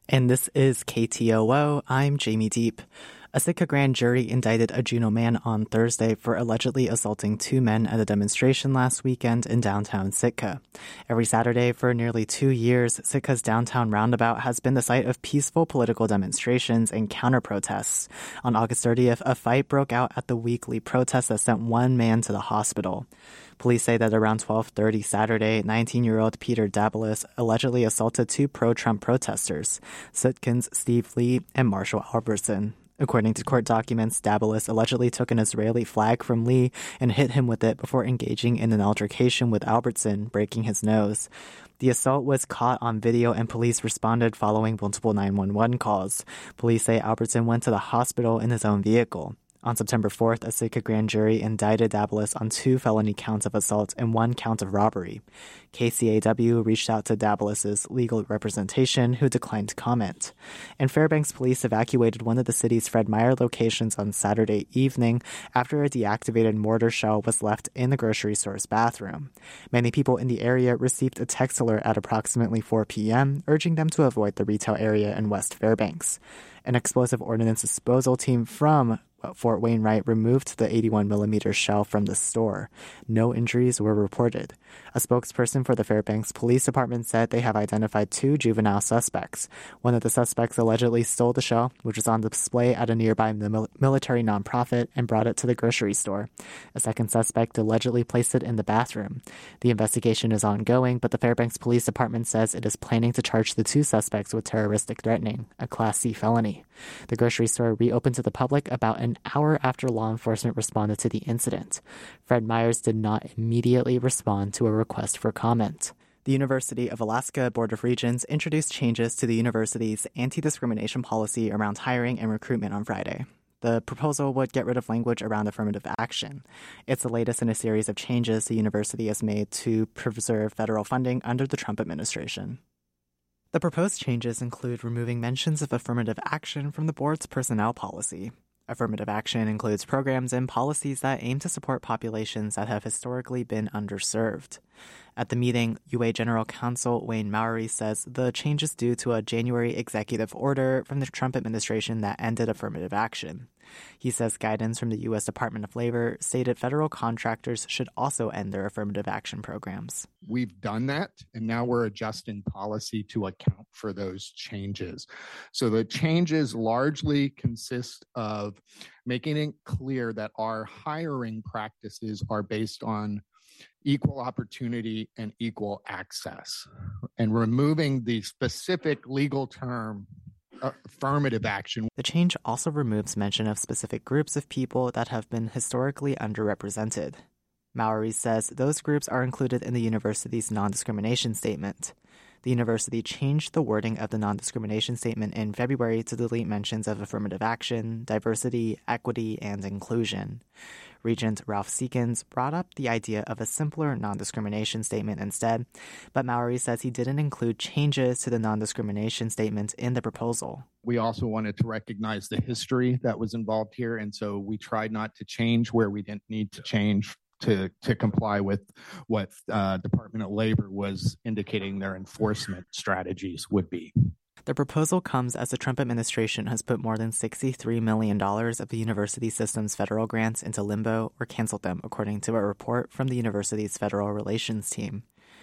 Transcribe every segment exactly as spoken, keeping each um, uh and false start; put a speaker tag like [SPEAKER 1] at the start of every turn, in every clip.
[SPEAKER 1] And this is K T O O. I'm Jamie Deep. A Sitka grand jury indicted a Juneau man on Thursday for allegedly assaulting two men at a demonstration last weekend in downtown Sitka. Every Saturday for nearly two years, Sitka's downtown roundabout has been the site of peaceful political demonstrations and counter-protests. On August thirtieth, a fight broke out at the weekly protest that sent one man to the hospital. Police say that around twelve thirty Saturday, nineteen-year-old Peter Dabelis allegedly assaulted two pro-Trump protesters, Sitkans Steve Lee and Marshall Albertson. According to court documents, Dabelis allegedly took an Israeli flag from Lee and hit him with it before engaging in an altercation with Albertson, breaking his nose. The assault was caught on video and police responded following multiple nine one one calls. Police say Albertson went to the hospital in his own vehicle. On September fourth, a Sitka grand jury indicted Dabelis on two felony counts of assault and one count of robbery. K C A W reached out to Dabelis' legal representation, who declined to comment. And Fairbanks police evacuated one of the city's Fred Meyer locations on Saturday evening after a deactivated mortar shell was left in the grocery store's bathroom. Many people in the area received a text alert at approximately four p.m., urging them to avoid the retail area in West Fairbanks. An explosive ordnance disposal team from Fort Wainwright removed the eighty-one millimeter shell from the store. No injuries were reported. A spokesperson for the Fairbanks Police Department said they have identified two juvenile suspects. One of the suspects allegedly stole the shell, which was on display at a nearby mil- military nonprofit, and brought it to the grocery store. A second suspect allegedly placed it in the bathroom. The investigation is ongoing, but the Fairbanks Police Department says it is planning to charge the two suspects with terroristic threatening, a Class C felony. The grocery store reopened to the public about an hour after law enforcement responded to the incident. Fred Myers did not immediately respond to a request for comment. The University of Alaska Board of Regents introduced changes to the university's anti-discrimination policy around hiring and recruitment on Friday. The proposal would get rid of language around affirmative action. It's the latest in a series of changes the university has made to preserve federal funding under the Trump administration. The proposed changes include removing mentions of affirmative action from the board's personnel policy. Affirmative action includes programs and policies that aim to support populations that have historically been underserved. At the meeting, U A General Counsel Wayne Mowery says the change is due to a January executive order from the Trump administration that ended affirmative action. He says guidance from the U S Department of Labor stated federal contractors should also end their affirmative action programs.
[SPEAKER 2] We've done that, and now we're adjusting policy to account for those changes. So the changes largely consist of making it clear that our hiring practices are based on equal opportunity and equal access, and removing the specific legal term affirmative action.
[SPEAKER 1] The change also removes mention of specific groups of people that have been historically underrepresented. Mowery says those groups are included in the university's non-discrimination statement. The university changed the wording of the non-discrimination statement in February to delete mentions of affirmative action, diversity, equity, and inclusion. Regent Ralph Seekins brought up the idea of a simpler non-discrimination statement instead, but Mowery says he didn't include changes to the non-discrimination statement in the proposal.
[SPEAKER 2] We also wanted to recognize the history that was involved here, and so we tried not to change where we didn't need to change to, to comply with what uh, Department of Labor was indicating their enforcement strategies would be.
[SPEAKER 1] The proposal comes as the Trump administration has put more than sixty-three million dollars of the university system's federal grants into limbo or canceled them, according to a report from the university's federal relations team.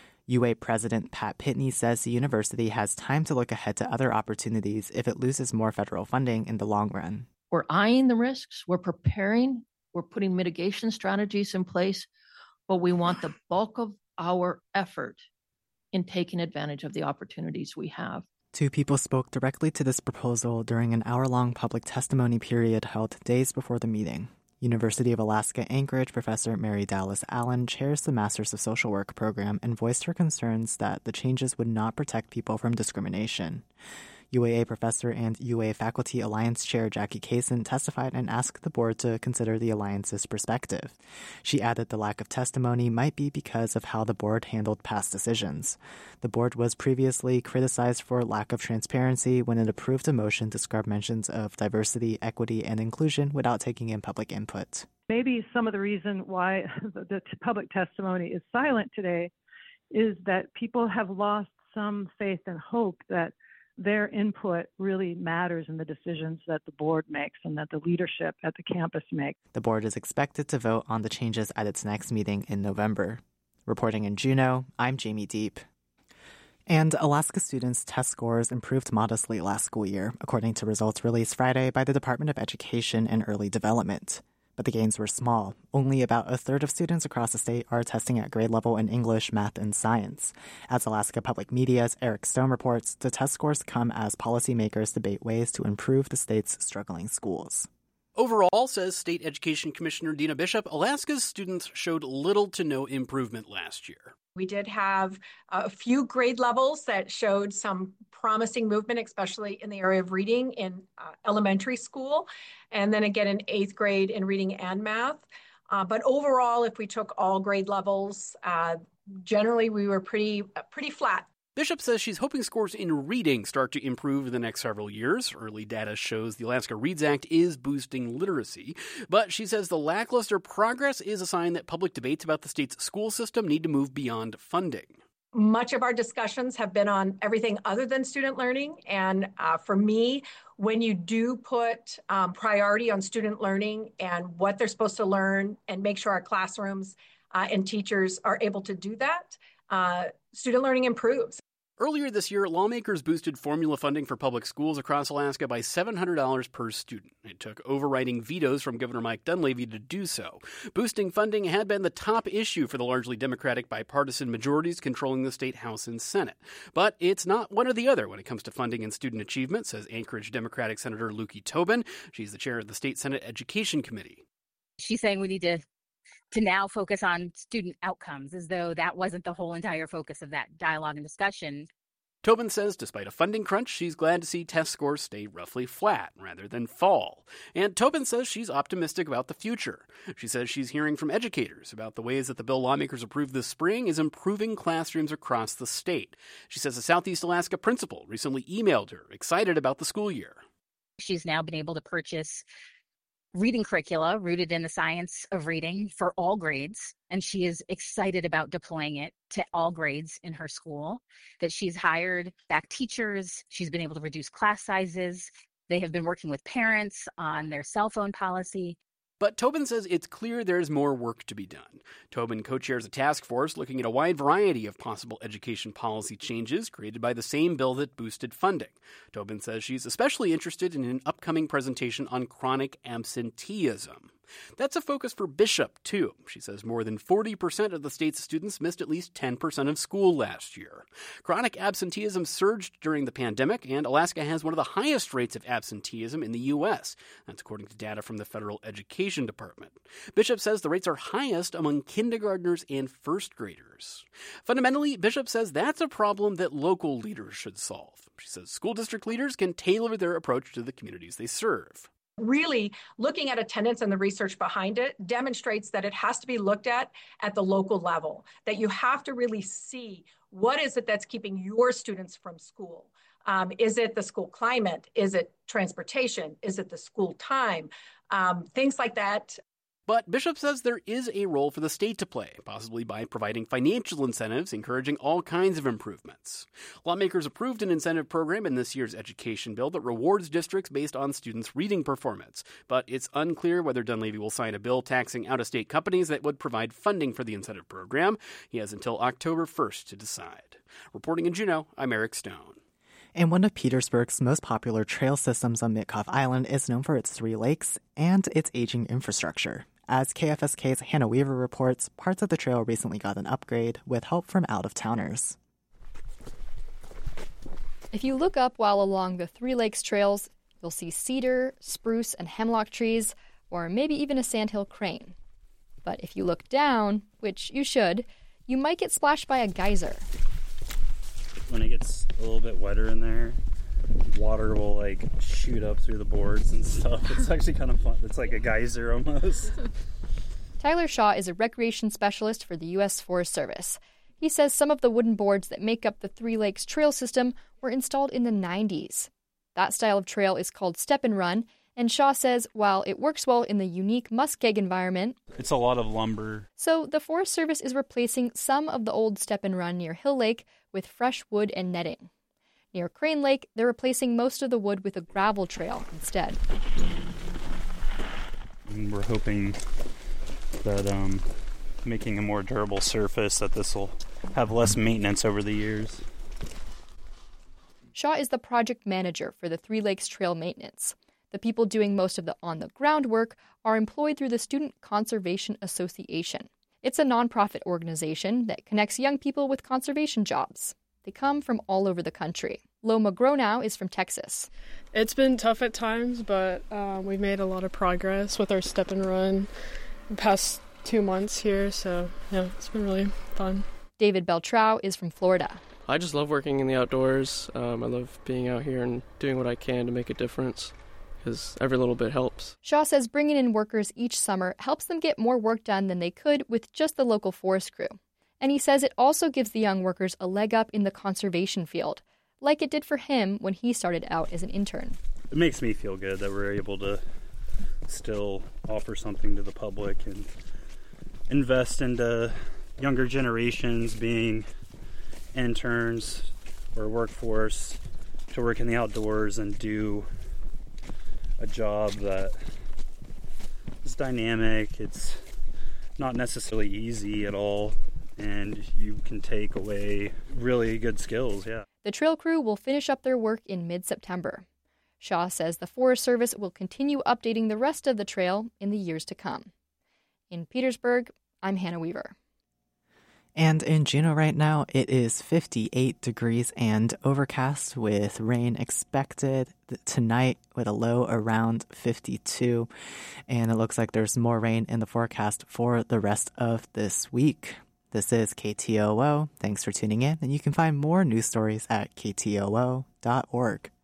[SPEAKER 1] U A President Pat Pitney says the university has time to look ahead to other opportunities if it loses more federal funding in the long run.
[SPEAKER 3] We're eyeing the risks, we're preparing, we're putting mitigation strategies in place, but we want the bulk of our effort in taking advantage of the opportunities we have.
[SPEAKER 1] Two people spoke directly to this proposal during an hour-long public testimony period held days before the meeting. University of Alaska Anchorage professor Mary Dallas Allen chairs the Masters of Social Work program and voiced her concerns that the changes would not protect people from discrimination. U A A professor and U A Faculty Alliance Chair Jackie Kaysen testified and asked the board to consider the alliance's perspective. She added the lack of testimony might be because of how the board handled past decisions. The board was previously criticized for lack of transparency when it approved a motion to scrub mentions of diversity, equity, and inclusion without taking in public input.
[SPEAKER 4] Maybe some of the reason why the public testimony is silent today is that people have lost some faith and hope that their input really matters in the decisions that the board makes and that the leadership at the campus makes.
[SPEAKER 1] The board is expected to vote on the changes at its next meeting in November. Reporting in Juneau, I'm Jamie Deep. And Alaska students' test scores improved modestly last school year, according to results released Friday by the Department of Education and Early Development. But the gains were small. Only about a third of students across the state are testing at grade level in English, math, and science. As Alaska Public Media's Eric Stone reports, the test scores come as policymakers debate ways to improve the state's struggling schools.
[SPEAKER 5] Overall, says State Education Commissioner Dina Bishop, Alaska's students showed little to no improvement last year.
[SPEAKER 6] We did have a few grade levels that showed some promising movement, especially in the area of reading in uh, elementary school, and then again in eighth grade in reading and math. Uh, but overall, if we took all grade levels, uh, generally we were pretty uh, pretty flat.
[SPEAKER 5] Bishop says she's hoping scores in reading start to improve in the next several years. Early data shows the Alaska Reads Act is boosting literacy. But she says the lackluster progress is a sign that public debates about the state's school system need to move beyond funding.
[SPEAKER 6] Much of our discussions have been on everything other than student learning. And uh, for me, when you do put um, priority on student learning and what they're supposed to learn and make sure our classrooms uh, and teachers are able to do that, uh, student learning improves.
[SPEAKER 5] Earlier this year, lawmakers boosted formula funding for public schools across Alaska by seven hundred dollars per student. It took overriding vetoes from Governor Mike Dunleavy to do so. Boosting funding had been the top issue for the largely Democratic bipartisan majorities controlling the state House and Senate. But it's not one or the other when it comes to funding and student achievement, says Anchorage Democratic Senator Lukey Tobin. She's the chair of the State Senate Education Committee.
[SPEAKER 7] She's saying we need to to now focus on student outcomes, as though that wasn't the whole entire focus of that dialogue and discussion.
[SPEAKER 5] Tobin says despite a funding crunch, she's glad to see test scores stay roughly flat rather than fall. And Tobin says she's optimistic about the future. She says she's hearing from educators about the ways that the bill lawmakers approved this spring is improving classrooms across the state. She says a Southeast Alaska principal recently emailed her, excited about the school year.
[SPEAKER 7] She's now been able to purchase reading curricula rooted in the science of reading for all grades, and she is excited about deploying it to all grades in her school, that she's hired back teachers, she's been able to reduce class sizes, they have been working with parents on their cell phone policy.
[SPEAKER 5] But Tobin says it's clear there's more work to be done. Tobin co-chairs a task force looking at a wide variety of possible education policy changes created by the same bill that boosted funding. Tobin says she's especially interested in an upcoming presentation on chronic absenteeism. That's a focus for Bishop, too. She says more than forty percent of the state's students missed at least ten percent of school last year. Chronic absenteeism surged during the pandemic, and Alaska has one of the highest rates of absenteeism in the U S. That's according to data from the Federal Education Department. Bishop says the rates are highest among kindergartners and first graders. Fundamentally, Bishop says that's a problem that local leaders should solve. She says school district leaders can tailor their approach to the communities they serve.
[SPEAKER 6] Really looking at attendance and the research behind it demonstrates that it has to be looked at at the local level, that you have to really see what is it that's keeping your students from school. Um, is it the school climate? Is it transportation? Is it the school time? Um, things like that.
[SPEAKER 5] But Bishop says there is a role for the state to play, possibly by providing financial incentives, encouraging all kinds of improvements. Lawmakers approved an incentive program in this year's education bill that rewards districts based on students' reading performance. But it's unclear whether Dunleavy will sign a bill taxing out-of-state companies that would provide funding for the incentive program. He has until October first to decide. Reporting in Juneau, I'm Eric Stone.
[SPEAKER 1] And one of Petersburg's most popular trail systems on Mitkof Island is known for its three lakes and its aging infrastructure. As K F S K's Hannah Weaver reports, parts of the trail recently got an upgrade with help from out-of-towners.
[SPEAKER 8] If you look up while along the Three Lakes trails, you'll see cedar, spruce, and hemlock trees, or maybe even a sandhill crane. But if you look down, which you should, you might get splashed by a geyser.
[SPEAKER 9] When it gets a little bit wetter in there, water will like shoot up through the boards and stuff. It's actually kind of fun. It's like a geyser almost.
[SPEAKER 8] Tyler Shaw is a recreation specialist for the U S Forest Service. He says some of the wooden boards that make up the Three Lakes trail system were installed in the nineties. That style of trail is called step and run, and Shaw says while it works well in the unique muskeg environment,
[SPEAKER 9] it's a lot of lumber.
[SPEAKER 8] So the Forest Service is replacing some of the old step and run near Hill Lake with fresh wood and netting. Near Crane Lake, they're replacing most of the wood with a gravel trail instead.
[SPEAKER 9] And we're hoping that um, making a more durable surface, that this will have less maintenance over the years.
[SPEAKER 8] Shaw is the project manager for the Three Lakes Trail maintenance. The people doing most of the on-the-ground work are employed through the Student Conservation Association. It's a nonprofit organization that connects young people with conservation jobs. They come from all over the country. Loma Gronow is from Texas.
[SPEAKER 10] It's been tough at times, but um, we've made a lot of progress with our step and run the past two months here, so yeah, it's been really fun.
[SPEAKER 8] David Beltrao is from Florida.
[SPEAKER 11] I just love working in the outdoors. Um, I love being out here and doing what I can to make a difference, because every little bit helps.
[SPEAKER 8] Shaw says bringing in workers each summer helps them get more work done than they could with just the local forest crew. And he says it also gives the young workers a leg up in the conservation field, like it did for him when he started out as an intern.
[SPEAKER 9] It makes me feel good that we're able to still offer something to the public and invest into younger generations being interns or workforce to work in the outdoors and do a job that is dynamic. It's not necessarily easy at all, and you can take away really good skills, yeah.
[SPEAKER 8] The trail crew will finish up their work in mid-September. Shaw says the Forest Service will continue updating the rest of the trail in the years to come. In Petersburg, I'm Hannah Weaver.
[SPEAKER 1] And in Juneau right now, it is fifty-eight degrees and overcast with rain expected tonight with a low around fifty-two. And it looks like there's more rain in the forecast for the rest of this week. This is K T O O. Thanks for tuning in, and you can find more news stories at K T O O dot org.